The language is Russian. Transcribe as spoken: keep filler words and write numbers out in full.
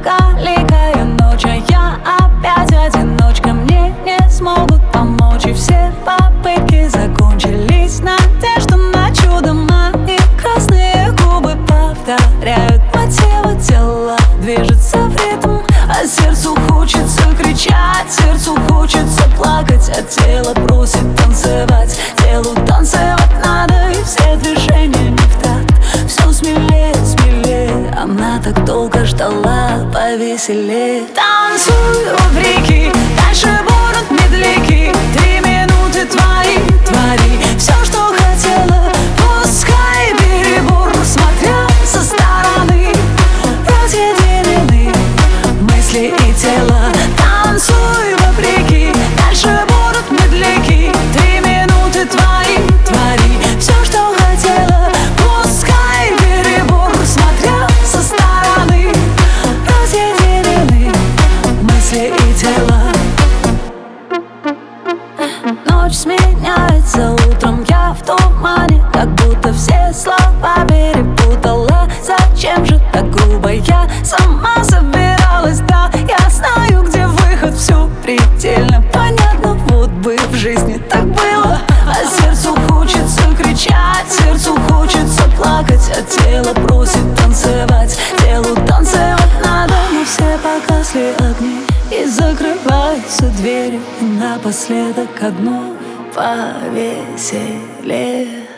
многоликая ночь, а я опять одиночка. Мне не смогут помочь, и все попытки закончились. Надежда на чудо, мои красные губы повторяют мотивы. Тело движется в ритм, а сердцу хочется кричать, сердцу хочется плакать, а тело просит танцевать. Телу танцевать надо, и все движения не в такт. Все смелее, смелее, она так долго ждала повеселее. Танцуй вопреки, дальше будут медляки. Три минуты твои, твори все, что хотела. Пускай перебор, смотря со стороны, разъединены мысли и тело. Танцуй вопреки, дальше будут медляки. Три минуты твои, твори все, что хотела. Пускай перебор, смотря со стороны, разъединены мысли и тело. Ночь сменяется утром, я в тумане, как будто все слова перепутала. Зачем же так грубо? Я сама собиралась, да, я знаю, где выход, все предельно понятно. Вот бы в жизни так было, а сердцу хочется кричать, сердцу хочется плакать, а тело просит танцевать. Телу танцевать надо, но все погасли огни и закрываются двери. И напоследок одно повеселее.